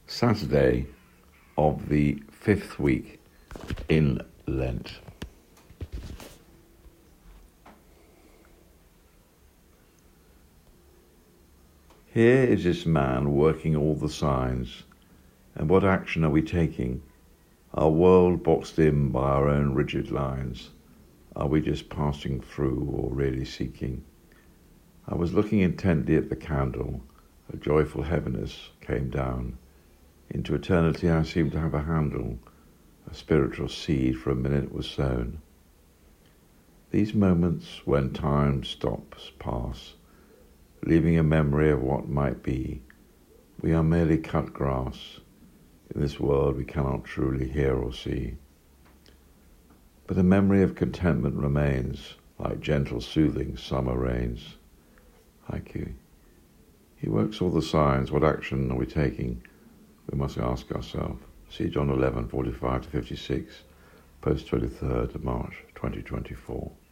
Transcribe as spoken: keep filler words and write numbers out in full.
Saturday of the fifth week in Lent. Here is this man working all the signs, and what action are we taking? Our world boxed in by our own rigid lines. Are we just passing through or really seeking? I was looking intently at the candle. A joyful heaviness came down. Into eternity I seemed to have a handle. A spiritual seed for a minute was sown. These moments when time stops pass, leaving a memory of what might be. We are merely cut grass. In this world we cannot truly hear or see. But a memory of contentment remains, like gentle soothing summer rains. Haiku. He works all the signs. What action are we taking? We must ask ourselves. See John eleven, forty-five to fifty-six, post twenty-third of March, twenty twenty-four.